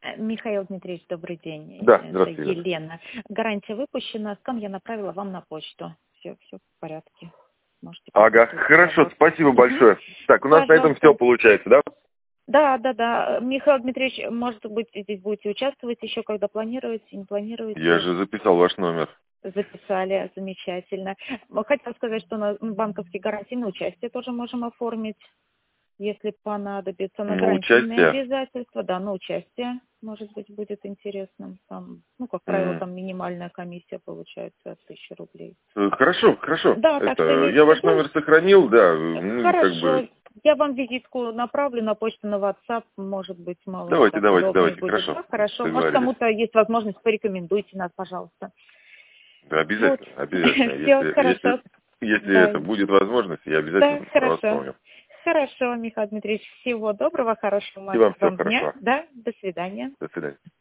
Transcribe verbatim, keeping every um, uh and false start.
Михаил Дмитриевич, добрый день. Да, Это здравствуйте. Елена. Гарантия выпущена. Скан я направила вам на почту. Все, все в порядке. Можете Ага, посмотреть. хорошо, спасибо Угу. большое. Так, у нас на этом все Пожалуйста. получается, да? Да, да, да. Михаил Дмитриевич, может быть, здесь будете участвовать еще, когда планируете, не Я планируете? же записал ваш номер. Записали, замечательно. Хотела сказать, что на банковские гарантии на участие тоже можем оформить, если понадобится. На На гарантийные участие? обязательства, да, на участие, может быть, будет интересным. Там, ну, как правило, М, там минимальная комиссия получается тысяча рублей. э, Хорошо, хорошо. Да, так что Это, имейте я в ваш виду. номер сохранил, да, ну, как бы... Хорошо. Я вам визитку направлю на почту, на WhatsApp, может быть, мало ли Давайте, как давайте, удобнее давайте, будет. хорошо. Да, хорошо. Может, Договорились. кому-то есть возможность, порекомендуйте нас, пожалуйста. Да, Вот. обязательно, обязательно. Все, Если, если, хорошо. если Да. это будет возможность, я Да, обязательно про вас хорошо. вспомню. Хорошо, Михаил Дмитриевич, всего доброго, хорошего И вам всего вам дня. хорошего. Да, до свидания. До свидания.